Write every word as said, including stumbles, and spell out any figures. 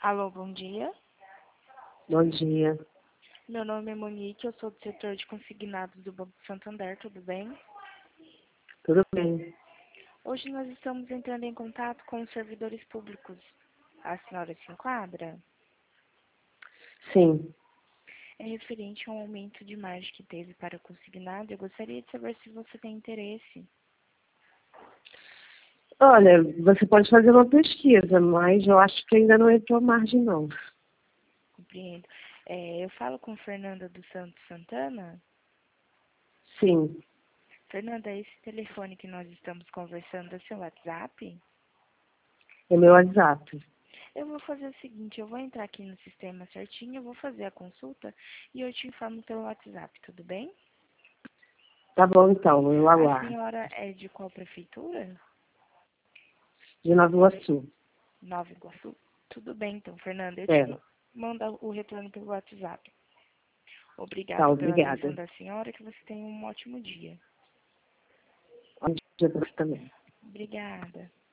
Alô, bom dia. Bom dia. Meu nome é Monique, eu sou do setor de consignados do Banco Santander, tudo bem? Tudo bem? Hoje nós estamos entrando em contato com os servidores públicos. A senhora se enquadra? Sim. É referente a um aumento de margem que teve para o consignado. Eu gostaria de saber se você tem interesse. Olha, você pode fazer uma pesquisa, mas eu acho que ainda não entrou margem, não. Compreendo. É, eu falo com Fernanda dos Santos Santana. Sim. Fernanda, esse telefone que nós estamos conversando é seu WhatsApp? É meu WhatsApp. Eu vou fazer o seguinte, eu vou entrar aqui no sistema certinho, eu vou fazer a consulta e eu te informo pelo WhatsApp, tudo bem? Tá bom, então. Eu A aguardo. senhora é de qual prefeitura? De Nova Iguaçu. Nova Iguaçu? Tudo bem, então, Fernanda, eu te É. ma- mando o retorno pelo WhatsApp. Tá, Obrigada pela atenção obrigada. da senhora, que você tenha um ótimo dia. Bom dia pra você também. Obrigada.